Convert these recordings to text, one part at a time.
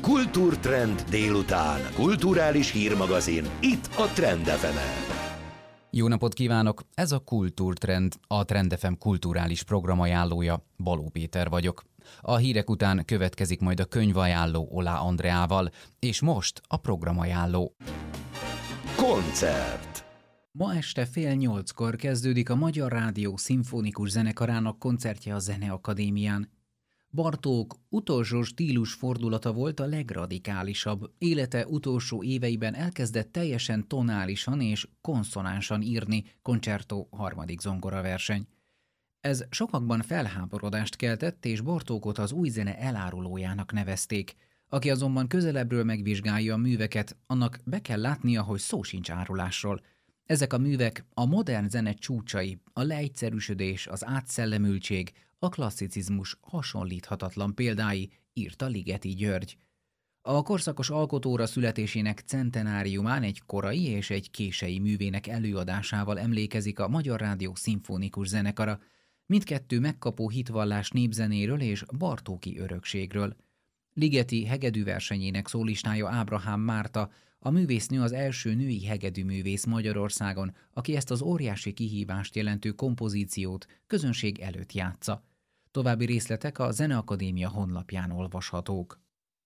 Kultúrtrend délután. Kulturális hírmagazin. Itt a Trend FM-en. Jó napot kívánok! Ez a Kultúrtrend, a Trend FM kulturális programajánlója. Baló Péter vagyok. A hírek után következik majd a könyvajánló Olá Andreával, és most a programajánló. Koncert. Ma este 7:30 kezdődik a Magyar Rádió Szimfonikus Zenekarának koncertje a Zeneakadémián. Bartók utolsó stílusfordulata volt a legradikálisabb. Élete utolsó éveiben elkezdett teljesen tonálisan és konszonánsan írni, Concerto harmadik zongoraverseny. Ez sokakban felháborodást keltett, és Bartókot az új zene elárulójának nevezték. Aki azonban közelebbről megvizsgálja a műveket, annak be kell látnia, hogy szó sincs árulásról. Ezek a művek a modern zene csúcsai, a leegyszerűsödés, az átszellemültség, a klasszicizmus hasonlíthatatlan példái, írta Ligeti György. A korszakos alkotóra születésének centenáriumán egy korai és egy kései művének előadásával emlékezik a Magyar Rádió Szimfonikus Zenekara, mindkettő megkapó hitvallás népzenéről és bartóki örökségről. Ligeti hegedűversenyének szólistája Ábrahám Márta, a művésznő az első női hegedűművész Magyarországon, aki ezt az óriási kihívást jelentő kompozíciót közönség előtt játsza. További részletek a Zeneakadémia honlapján olvashatók.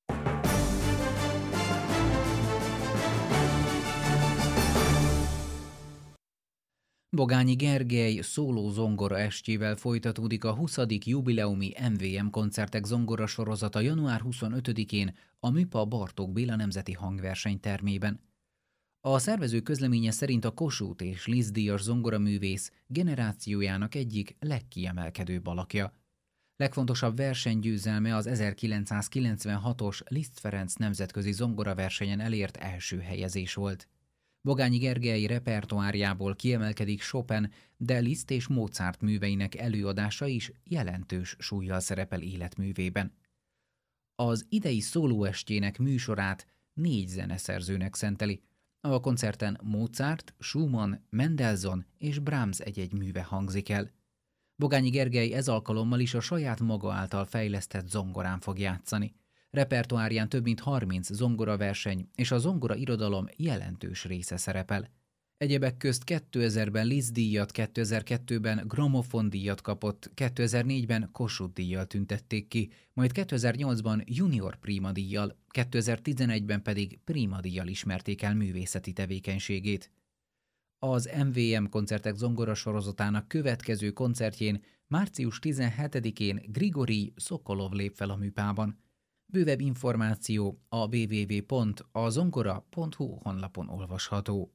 Bogányi Gergely szóló zongora estjével folytatódik a 20. jubileumi MVM koncertek zongora sorozata január 25-én a MÜPA Bartók Béla Nemzeti Hangversenytermében. A szervező közleménye szerint a Kossuth és Liszt-díjas zongoraművész generációjának egyik legkiemelkedőbb alakja. Legfontosabb versenygyőzelme az 1996-os Liszt Ferenc nemzetközi zongoraversenyen elért első helyezés volt. Bogányi Gergely repertoárjából kiemelkedik Chopin, de Liszt és Mozart műveinek előadása is jelentős súllyal szerepel életművében. Az idei szólóestjének műsorát 4 zeneszerzőnek szenteli. A koncerten Mozart, Schumann, Mendelssohn és Brahms egy-egy műve hangzik el. Bogányi Gergely ez alkalommal is a saját maga által fejlesztett zongorán fog játszani. Repertoárján több mint 30 zongoraverseny és a zongora irodalom jelentős része szerepel. Egyebek közt 2000-ben Liszt-díjat, 2002-ben Grammophon-díjat kapott, 2004-ben Kossuth-díjjal tüntették ki, majd 2008-ban Junior Prima-díjjal, 2011-ben pedig Prima-díjjal ismerték el művészeti tevékenységét. Az MVM koncertek zongora sorozatának következő koncertjén március 17-én Grigorij Szokolov lép fel a MÜPA-ban. Bővebb információ a www.azongora.hu honlapon olvasható.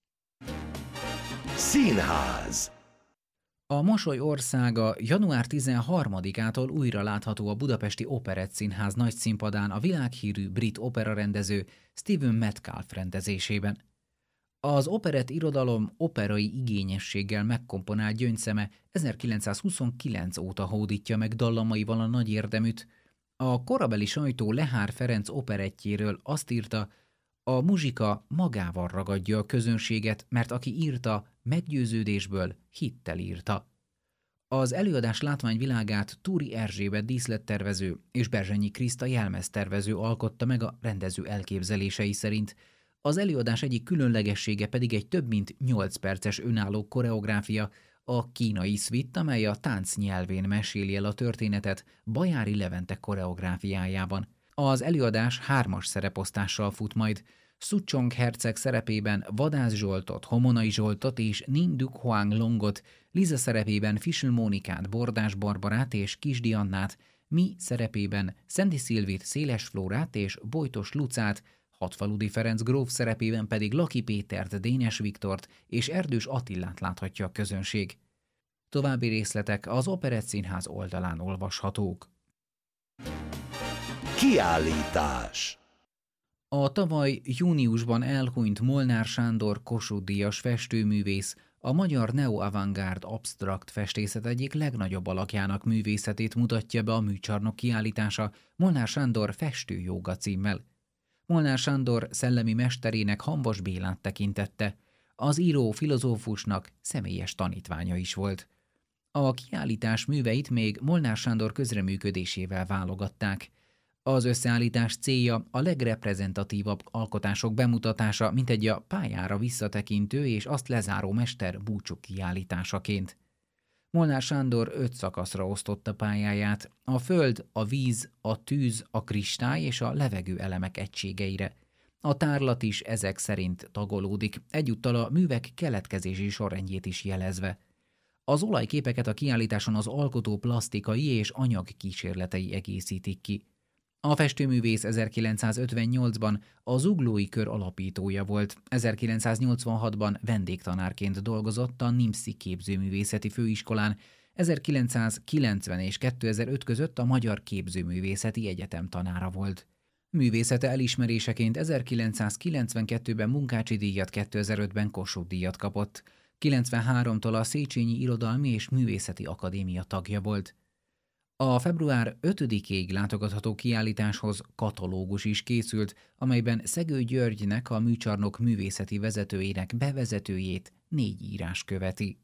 Színház. A Mosoly országa január 13-ától újra látható a Budapesti Operett Színház nagyszínpadán a világhírű brit operarendező Stephen Metcalfe rendezésében. Az operett irodalom operai igényességgel megkomponált gyöngyszeme 1929 óta hódítja meg dallamaival a nagy érdeműt. A korabeli sajtó Lehár Ferenc operettjéről azt írta, a muzsika magával ragadja a közönséget, mert aki írta, meggyőződésből hittel írta. Az előadás látványvilágát Túri Erzsébet díszlettervező és Berzsenyi Kriszta jelmeztervező alkotta meg a rendező elképzelései szerint. Az előadás egyik különlegessége pedig egy több mint 8 perces önálló koreográfia, a kínai szvitt, amely a tánc nyelvén meséli el a történetet Bajári Levente koreográfiájában. Az előadás 3-as szereposztással fut majd. Szucsong herceg szerepében Vadász Zsoltot, Homonai Zsoltot és Ninduk Huang Longot, Liza szerepében Fisl Mónikát, Bordás Barbarát és Kisdi Annát, Mi szerepében Szendi Szilvit, Széles Flórát és Bojtos Lucát, Hatfaludi Ferenc gróf szerepében pedig Laki Pétert, Dénes Viktort és Erdős Attillát láthatja a közönség. További részletek az Operett Színház oldalán olvashatók. Kiállítás. A tavaly júniusban elhunyt Molnár Sándor Kossuth-díjas festőművész a magyar neo-avantgárd absztrakt festészet egyik legnagyobb alakjának művészetét mutatja be a műcsarnok kiállítása Molnár Sándor festőjóga címmel. Molnár Sándor szellemi mesterének Hamvas Bélát tekintette, az író filozófusnak személyes tanítványa is volt. A kiállítás műveit még Molnár Sándor közreműködésével válogatták. Az összeállítás célja a legreprezentatívabb alkotások bemutatása, mint egy a pályára visszatekintő és azt lezáró mester búcsú kiállításaként. Molnár Sándor 5 szakaszra osztotta pályáját: a föld, a víz, a tűz, a kristály és a levegő elemek egységeire. A tárlat is ezek szerint tagolódik, egyúttal a művek keletkezési sorrendjét is jelezve. Az olajképeket a kiállításon az alkotó plasztikai és anyag kísérletei egészítik ki. A festőművész 1958-ban a Zuglói Kör alapítója volt, 1986-ban vendégtanárként dolgozott a Nimszy Képzőművészeti Főiskolán, 1990 és 2005 között a Magyar Képzőművészeti Egyetem tanára volt. Művészete elismeréseként 1992-ben Munkácsi díjat, 2005-ben Kossuth díjat kapott. 93-tól a Széchenyi Irodalmi és Művészeti Akadémia tagja volt. A február 5-ig látogatható kiállításhoz katalógus is készült, amelyben Szegő Györgynek, a műcsarnok művészeti vezetőjének bevezetőjét 4 írás követi.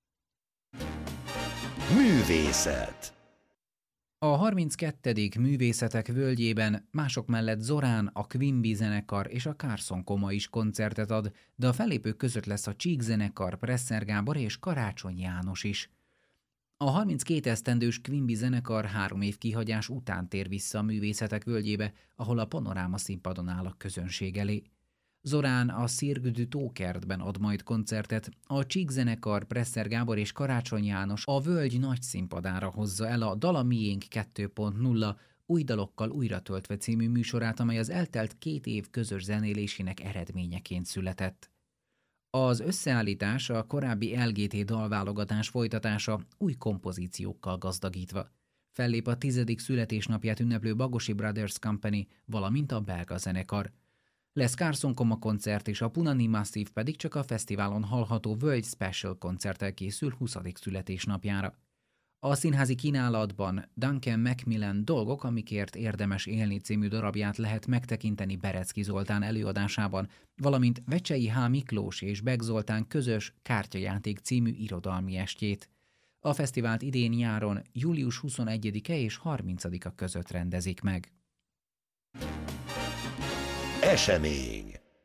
Művészet. A 32. Művészetek völgyében mások mellett Zorán, a Quimby zenekar és a Carson Koma is koncertet ad, de a fellépők között lesz a Csík zenekar, Presser Gábor és Karácsony János is. A 32 esztendős Quimby zenekar 3 év kihagyás után tér vissza a Művészetek völgyébe, ahol a Panoráma színpadon áll a közönség elé. Zorán a Cirque du Tókertben ad majd koncertet, a Csík zenekar, Presser Gábor és Karácsony János a völgy nagy színpadára hozza el a Dala Miénk 2.0 új dalokkal újra töltve című műsorát, amely az eltelt 2 év közös zenélésének eredményeként született. Az összeállítás a korábbi LGT dalválogatás folytatása új kompozíciókkal gazdagítva. Fellép a 10. születésnapját ünneplő Bagosi Brothers Company, valamint a belga zenekar. Lesz Carson Koma koncert, és a Punani Massive pedig csak a fesztiválon hallható World Special koncerttel készül 20. születésnapjára. A színházi kínálatban Duncan Macmillan Dolgok, amikért érdemes élni című darabját lehet megtekinteni Berecki Zoltán előadásában, valamint Vecsei H. Miklós és Beck Zoltán közös Kártyajáték című irodalmi estjét. A fesztivált idén nyáron július 21-e és 30-a között rendezik meg. Esemény.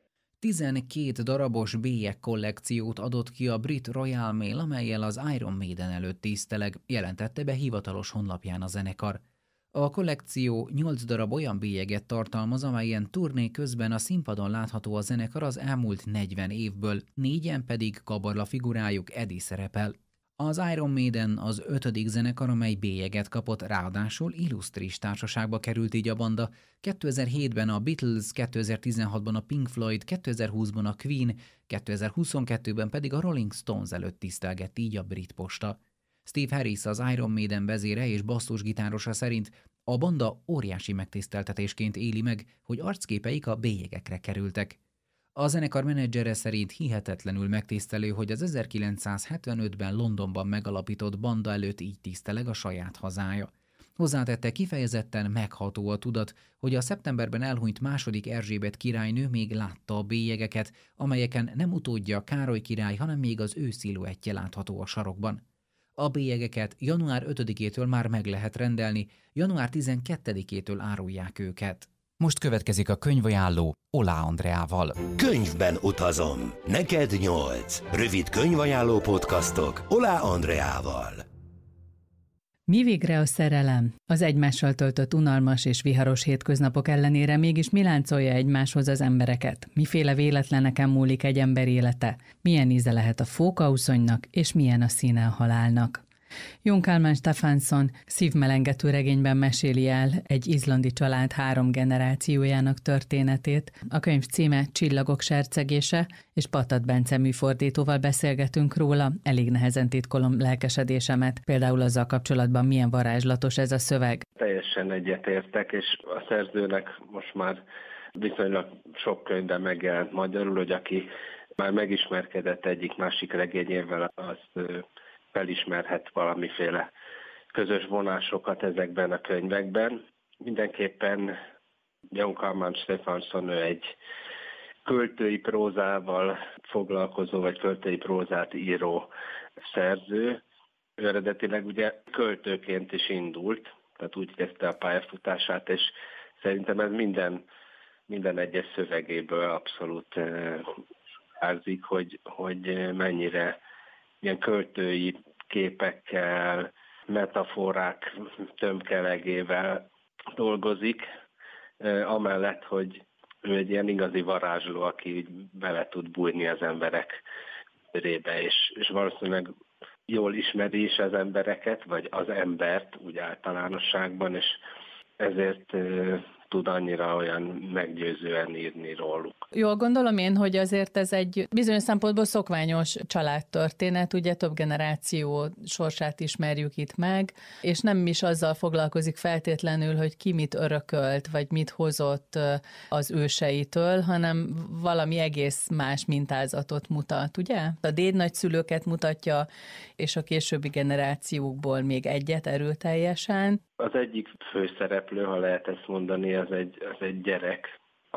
12 darabos bélyeg kollekciót adott ki a brit Royal Mail, amellyel az Iron Maiden előtt tiszteleg, jelentette be hivatalos honlapján a zenekar. A kollekció 8 darab olyan bélyeget tartalmaz, amelyen turné közben a színpadon látható a zenekar az elmúlt 40 évből, 4-en pedig kabarla figurájuk Eddie szerepel. Az Iron Maiden az 5. zenekar, amely bélyeget kapott, ráadásul illusztris társaságba került így a banda. 2007-ben a Beatles, 2016-ban a Pink Floyd, 2020-ban a Queen, 2022-ben pedig a Rolling Stones előtt tisztelgett így a brit posta. Steve Harris, az Iron Maiden vezére és basszusgitárosa szerint a banda óriási megtiszteltetésként éli meg, hogy arcképeik a bélyegekre kerültek. A zenekar menedzsere szerint hihetetlenül megtisztelő, hogy az 1975-ben Londonban megalapított banda előtt így tiszteleg a saját hazája. Hozzátette, kifejezetten megható a tudat, hogy a szeptemberben elhunyt II. Erzsébet királynő még látta a bélyegeket, amelyeken nem utódja Károly király, hanem még az ő sziluettje látható a sarokban. A bélyegeket január 5-től már meg lehet rendelni, január 12-től árulják őket. Most következik a könyvajánló Olá Andreával. Könyvben utazom. Neked 8. Rövid könyvajánló podcastok Olá Andreával. Mi végre a szerelem? Az egymással töltött unalmas és viharos hétköznapok ellenére mégis mi láncolja egymáshoz az embereket? Miféle véletleneken múlik egy ember élete? Milyen íze lehet a fókauszonynak, és milyen a színe a halálnak? Jón Kalman Stefánsson szívmelengető regényben meséli el egy izlandi család 3 generációjának történetét. A könyv címe Csillagok sercegése, és Patat Bence műfordítóval beszélgetünk róla. Elég nehezen titkolom lelkesedésemet, például azzal kapcsolatban, milyen varázslatos ez a szöveg. Teljesen egyetértek, és a szerzőnek most már viszonylag sok könyvben megjelent magyarul, hogy aki már megismerkedett egyik-másik regényével, az felismerhet valamiféle közös vonásokat ezekben a könyvekben. Mindenképpen Jón Kalman Stefánsson egy költői prózával foglalkozó, vagy költői prózát író szerző. Ő eredetileg ugye költőként is indult, tehát úgy kezdte a pályafutását, és szerintem ez minden egyes szövegéből abszolút árzik, hogy mennyire ilyen költői képekkel, metaforák tömkelegével dolgozik, amellett, hogy ő egy ilyen igazi varázsló, aki bele tud bújni az emberek körébe, és valószínűleg jól ismeri is az embereket, vagy az embert úgy általánosságban, és ezért tud annyira olyan meggyőzően írni róluk. Jól gondolom én, hogy azért ez egy bizonyos szempontból szokványos családtörténet, ugye több generáció sorsát ismerjük itt meg, és nem is azzal foglalkozik feltétlenül, hogy ki mit örökölt, vagy mit hozott az őseitől, hanem valami egész más mintázatot mutat, ugye? A dédnagyszülőket mutatja, és a későbbi generációkból még egyet erőteljesen. Az egyik főszereplő, ha lehet ezt mondani, az egy gyerek,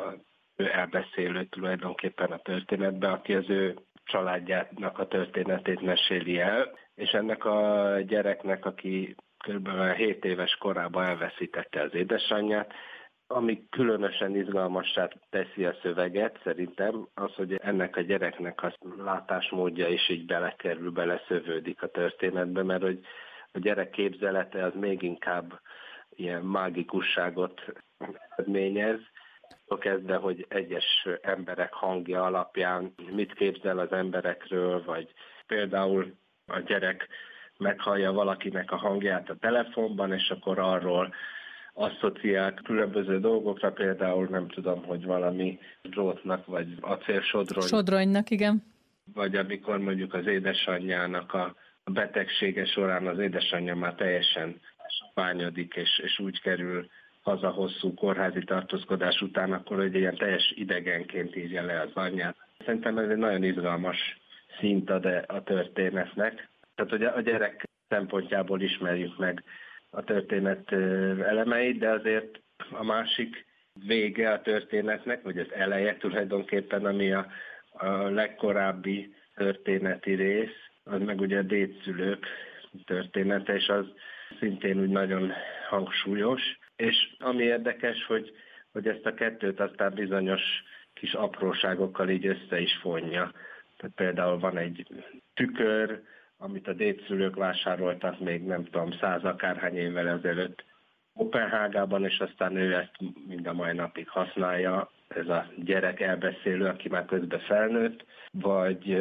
ő elbeszélő tulajdonképpen a történetben, aki az ő családjának a történetét meséli el, és ennek a gyereknek, aki kb. 7 éves korában elveszítette az édesanyját, ami különösen izgalmassá teszi a szöveget, szerintem az, hogy ennek a gyereknek a látásmódja is így beleszövődik a történetbe, mert hogy a gyerek képzelete az még inkább ilyen mágikusságot eredményez. Kezdve, hogy egyes emberek hangja alapján mit képzel az emberekről, vagy például a gyerek meghallja valakinek a hangját a telefonban, és akkor arról asszociál különböző dolgokra, például nem tudom, hogy valami drótnak, vagy Sodronynak, igen. Vagy amikor mondjuk az édesanyjának a betegsége során az édesanyja már teljesen sopányodik, és úgy kerül haza hosszú kórházi tartózkodás után, akkor egy ilyen teljes idegenként írja le az anyját. Szerintem ez egy nagyon izgalmas szint ad a történetnek. Tehát, hogy a gyerek szempontjából ismerjük meg a történet elemeit, de azért a másik vége a történetnek, vagy az eleje tulajdonképpen, ami a legkorábbi történeti rész, az meg ugye a dédszülők története, és az szintén úgy nagyon hangsúlyos. És ami érdekes, hogy ezt a kettőt aztán bizonyos kis apróságokkal így össze is fonja. Tehát például van egy tükör, amit a dédszülők vásároltak még nem tudom 100 akárhány évvel ezelőtt Kopenhágában, és aztán ő ezt mind a mai napig használja, ez a gyerek elbeszélő, aki már közben felnőtt, vagy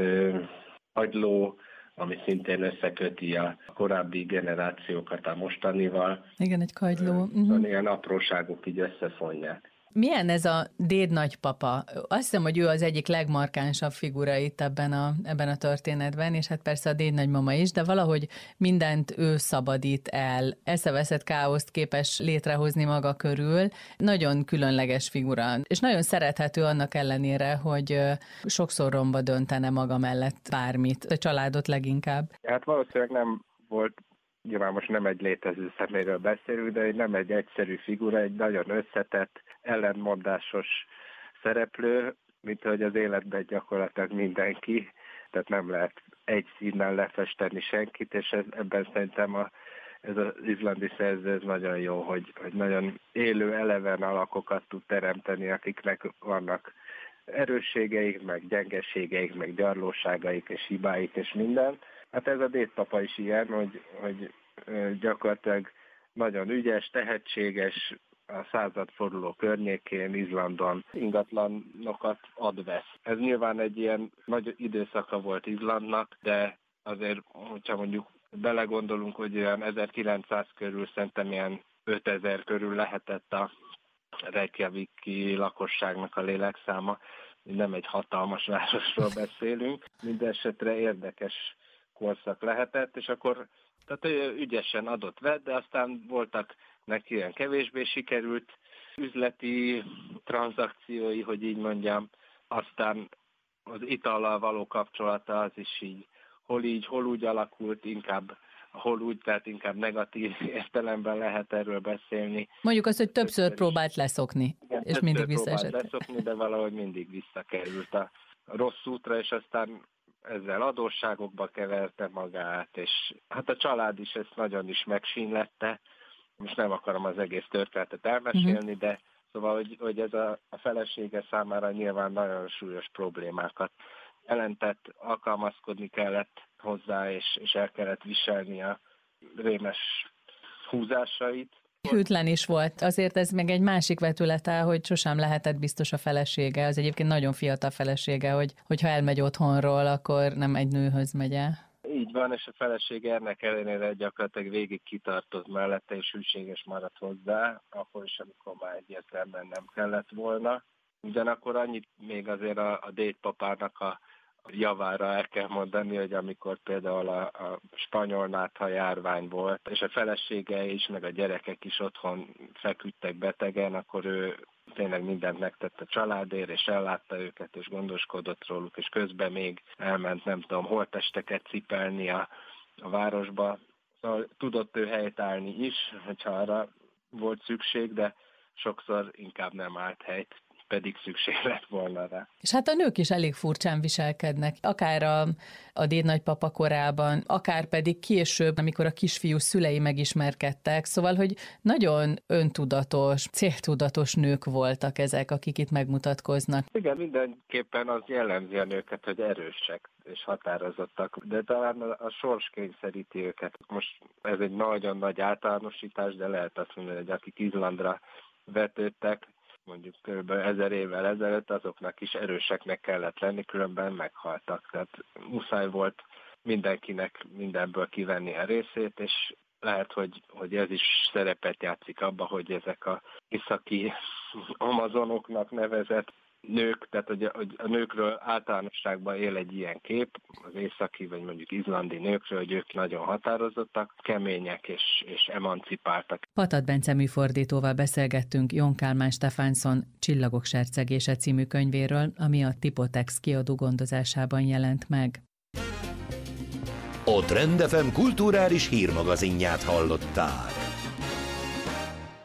agyló, ami szintén összeköti a korábbi generációkat a mostanival. Igen, egy kagyló. Ilyen apróságok így összefonják. Milyen ez a dédnagypapa? Azt hiszem, hogy ő az egyik legmarkánsabb figura itt ebben a történetben, és hát persze a dédnagymama is, de valahogy mindent ő szabadít el. Eszeveszett káoszt képes létrehozni maga körül. Nagyon különleges figura, és nagyon szerethető annak ellenére, hogy sokszor romba döntene maga mellett bármit, a családot leginkább. Hát valószínűleg nem volt, nyilván most nem egy létező személyről beszélünk, de nem egy egyszerű figura, egy nagyon összetett, ellentmondásos szereplő, mint hogy az életben gyakorlatilag mindenki, tehát nem lehet egy színnel lefesteni senkit, és ebben szerintem ez az izlandi szerző ez nagyon jó, hogy nagyon élő, eleven alakokat tud teremteni, akiknek vannak erősségeik, meg gyengeségeik, meg gyarlóságaik, és hibáik, és minden. Hát ez a dédpapa is ilyen, hogy gyakorlatilag nagyon ügyes, tehetséges, a századforduló környékén, Izlandon ingatlanokat ad-vesz. Ez nyilván egy ilyen nagy időszaka volt Izlandnak, de azért, hogyha mondjuk belegondolunk, hogy olyan 1900 körül, szerintem ilyen 5000 körül lehetett a reykjaviki lakosságnak a lélekszáma, nem egy hatalmas városról beszélünk, mindenesetre érdekes korszak lehetett, és akkor tehát ügyesen adott-vett, de aztán voltak neki ilyen kevésbé sikerült üzleti tranzakciói, hogy így mondjam, aztán az itallal való kapcsolata az is így, hol úgy alakult, hol úgy, tehát inkább negatív értelemben lehet erről beszélni. Mondjuk azt, hogy többször próbált leszokni, igen, és mindig visszaesett. Próbált leszokni, de valahogy mindig visszakerült a rossz útra, és aztán ezzel adósságokba keverte magát, és hát a család is ezt nagyon is megsínlette. Most nem akarom az egész történetet elmesélni, de Szóval, hogy ez a felesége számára nyilván nagyon súlyos problémákat jelentett, alkalmazkodni kellett hozzá, és el kellett viselni a rémes húzásait. Hűtlen is volt. Azért ez meg egy másik vetülete, hogy sosem lehetett biztos a felesége. Az egyébként nagyon fiatal felesége, hogyha elmegy otthonról, akkor nem egy nőhöz megy el. Így van, és a felesége ennek ellenére gyakorlatilag végig kitartott mellette, és hűséges maradt hozzá, akkor is, amikor már egyértelműen nem kellett volna. Ugyanakkor annyit még azért a dédpapának a javára el kell mondani, hogy amikor például a spanyol nátha járvány volt, és a felesége is, meg a gyerekek is otthon feküdtek betegen, akkor ő tényleg mindent megtett a családért, és ellátta őket, és gondoskodott róluk, és közben még elment, nem tudom, holttesteket cipelni a városba. Szóval tudott ő helyt állni is, hogyha arra volt szükség, de sokszor inkább nem állt helyt, pedig szükség lett volna rá. És hát a nők is elég furcsán viselkednek, akár a dédnagypapa korában, akár pedig később, amikor a kisfiú szülei megismerkedtek, szóval, hogy nagyon öntudatos, céltudatos nők voltak ezek, akik itt megmutatkoznak. Igen, mindenképpen az jellemzi a nőket, hogy erősek és határozottak, de talán a sors kényszeríti őket. Most ez egy nagyon nagy általánosítás, de lehet azt mondani, hogy akik Izlandra vetődtek, mondjuk kb. 1000 évvel ezelőtt, azoknak is erőseknek kellett lenni, különben meghaltak. Tehát muszáj volt mindenkinek mindenből kivenni a részét, és lehet, hogy ez is szerepet játszik abba, hogy ezek a északi amazonoknak nevezett nők, tehát hogy a nőkről általánosságban él egy ilyen kép, az északi vagy mondjuk izlandi nőkről, hogy ők nagyon határozottak, kemények és emancipáltak. Patat Bence műfordítóval beszélgettünk Jon Kálmán Stefánson Csillagok sercegése című könyvéről, ami a Tipotex kiadó gondozásában jelent meg. A Trend FM kulturális hírmagazinját hallották.